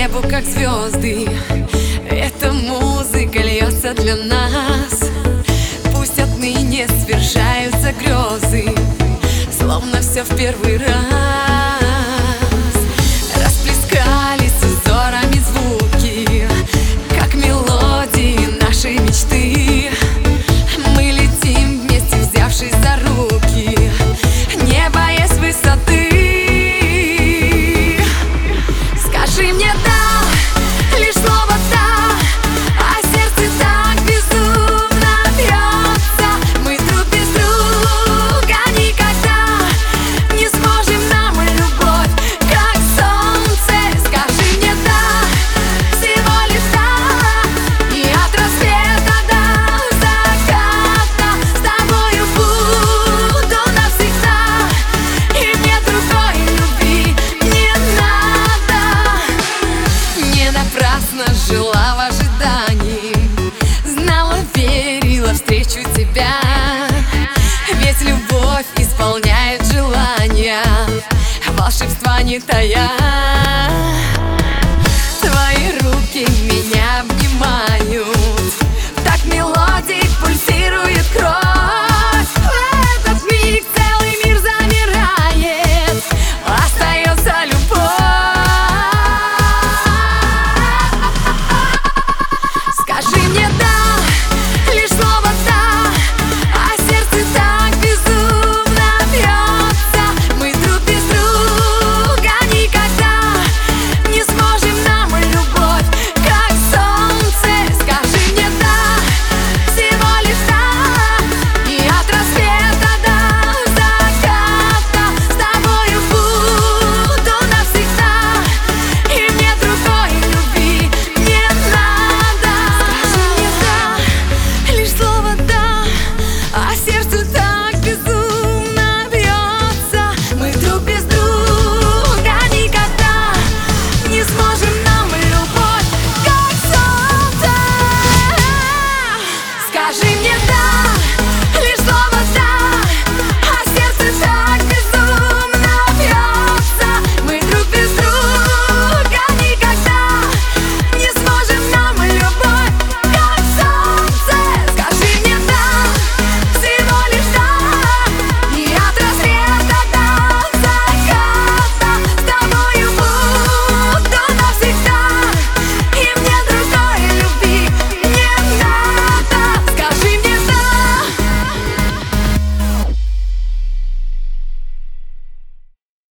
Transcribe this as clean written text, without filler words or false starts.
небу, как звезды. Эта музыка льется для нас. Пусть отныне свершаются грезы, словно все в первый раз. Расплескались узорами звуки, как мелодии нашей мечты. Мы летим вместе, взявшись за руки, не боясь высоты. Скажи мне «да», лишь слово «да», а сердце так безумно бьется. Мы друг без друга никогда не сможем, нам любовь как солнце. Скажи мне «да», всего лишь «да», и от рассвета до заката с тобою буду навсегда, и мне другой любви не надо. Не напрасно жила в ожидании, знала, верила, встречу тебя. Ведь любовь исполняет желания, волшебства не тая. Твои руки меня